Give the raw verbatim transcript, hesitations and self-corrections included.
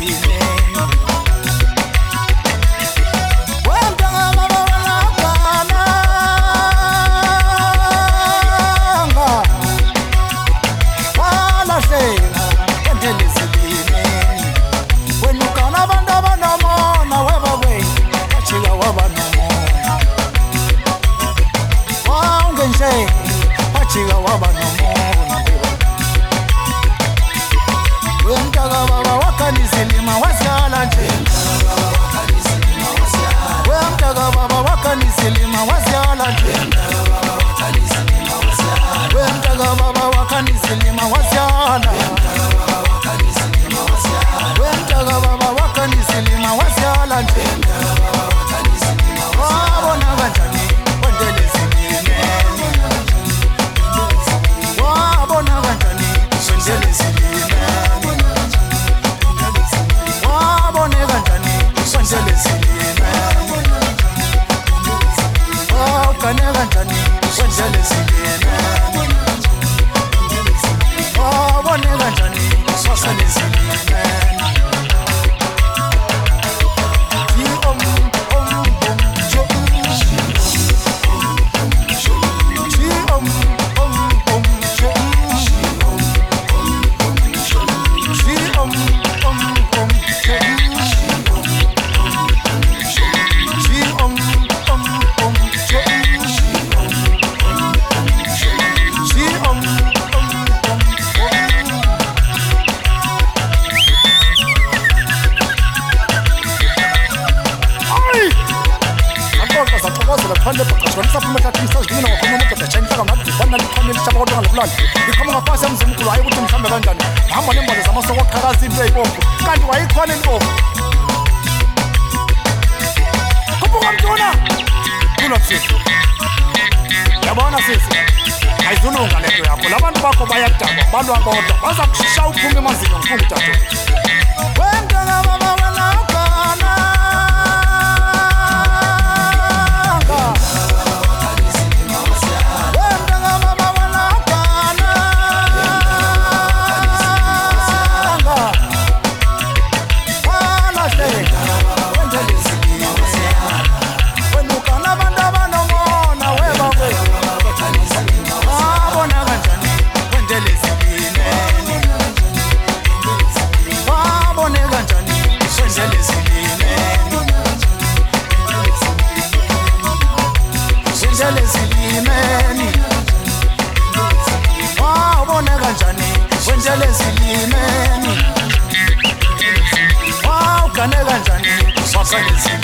ezine wemntaka baba walakananga walahleka endlele ezine wenukana abantu abanomona webawe wajika waba nomona waungenje wajika waba nomona wemntaka baba wakanisilima wasyala nje wemntaka baba wakanisilima wasyala nje wemntaka baba wakanisilima wasyala wemntaka baba wakanisilima wasyala nje wabona kanjani wendele zilimeni wabona kanjani wendele zilimeni wabone kanjani wendele zilimeni wabone kanjani wendele zilimeni wabone kanjani wendele zilimeni ikhoma ngaphansi emzimkhulu hayi ukuthi mhlambe kanjani hamba nembalo zamasoko oqhakaza into eyibomvu kanti wayikhona intombi kubuka mntuna kulo msisi yabona sisi ayizulunga lento yakho labantu bakho bayadaba balwa bodwa baza kushisa uphume emazinyo ngifuna uthathu wemntaka baba walakhana wendele zilimeni wow kane kanjani wasale